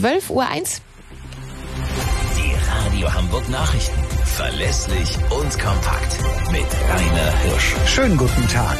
12:01 Uhr. Die Radio Hamburg Nachrichten. Verlässlich und kompakt. Mit Rainer Hirsch. Schönen guten Tag.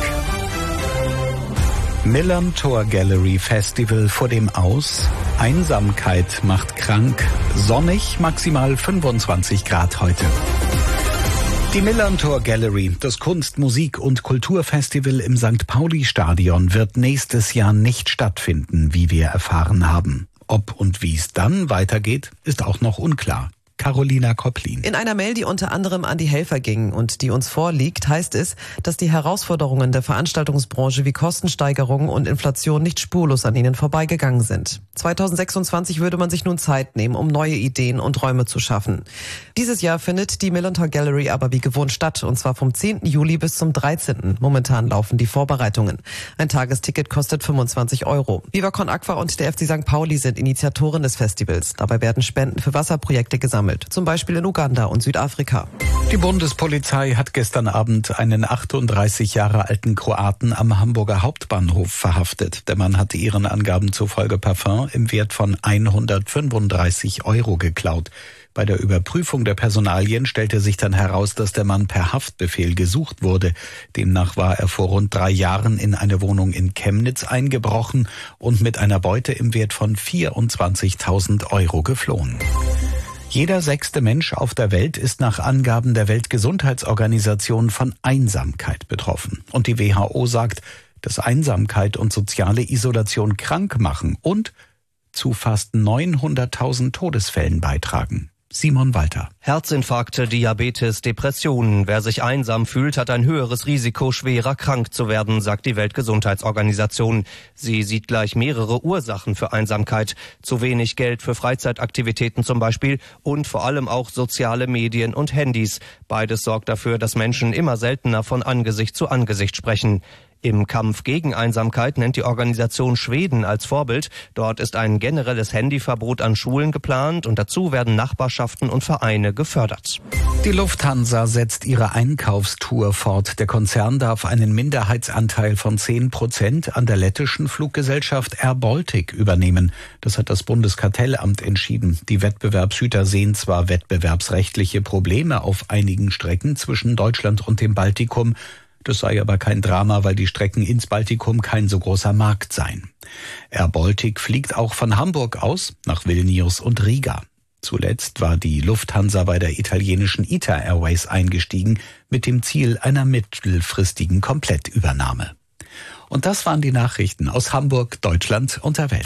Millantor Gallery Festival vor dem Aus. Einsamkeit macht krank. Sonnig, maximal 25 Grad heute. Die Millantor Gallery, das Kunst-, Musik- und Kulturfestival im St. Pauli-Stadion, wird nächstes Jahr nicht stattfinden, wie wir erfahren haben. Ob und wie es dann weitergeht, ist auch noch unklar. Carolina Kopplin. In einer Mail, die unter anderem an die Helfer ging und die uns vorliegt, heißt es, dass die Herausforderungen der Veranstaltungsbranche wie Kostensteigerungen und Inflation nicht spurlos an ihnen vorbeigegangen sind. 2026 würde man sich nun Zeit nehmen, um neue Ideen und Räume zu schaffen. Dieses Jahr findet die Millantor Gallery aber wie gewohnt statt, und zwar vom 10. Juli bis zum 13. Momentan laufen die Vorbereitungen. Ein Tagesticket kostet 25 €. Viva Con Aqua und der FC St. Pauli sind Initiatoren des Festivals. Dabei werden Spenden für Wasserprojekte gesammelt, zum Beispiel in Uganda und Südafrika. Die Bundespolizei hat gestern Abend einen 38 Jahre alten Kroaten am Hamburger Hauptbahnhof verhaftet. Der Mann hatte ihren Angaben zufolge Parfum im Wert von 135 € geklaut. Bei der Überprüfung der Personalien stellte sich dann heraus, dass der Mann per Haftbefehl gesucht wurde. Demnach war er vor rund 3 Jahren in eine Wohnung in Chemnitz eingebrochen und mit einer Beute im Wert von 24.000 € geflohen. Jeder 6. Mensch auf der Welt ist nach Angaben der Weltgesundheitsorganisation von Einsamkeit betroffen. Und die WHO sagt, dass Einsamkeit und soziale Isolation krank machen und zu fast 900.000 Todesfällen beitragen. Simon Walter. Herzinfarkte, Diabetes, Depressionen. Wer sich einsam fühlt, hat ein höheres Risiko, schwerer krank zu werden, sagt die Weltgesundheitsorganisation. Sie sieht gleich mehrere Ursachen für Einsamkeit. Zu wenig Geld für Freizeitaktivitäten zum Beispiel und vor allem auch soziale Medien und Handys. Beides sorgt dafür, dass Menschen immer seltener von Angesicht zu Angesicht sprechen. Im Kampf gegen Einsamkeit nennt die Organisation Schweden als Vorbild. Dort ist ein generelles Handyverbot an Schulen geplant und dazu werden Nachbarschaften und Vereine gefördert. Die Lufthansa setzt ihre Einkaufstour fort. Der Konzern darf einen Minderheitsanteil von 10% an der lettischen Fluggesellschaft Air Baltic übernehmen. Das hat das Bundeskartellamt entschieden. Die Wettbewerbshüter sehen zwar wettbewerbsrechtliche Probleme auf einigen Strecken zwischen Deutschland und dem Baltikum. Das sei aber kein Drama, weil die Strecken ins Baltikum kein so großer Markt seien. Air Baltic fliegt auch von Hamburg aus nach Vilnius und Riga. Zuletzt war die Lufthansa bei der italienischen ITA Airways eingestiegen, mit dem Ziel einer mittelfristigen Komplettübernahme. Und das waren die Nachrichten aus Hamburg, Deutschland und der Welt.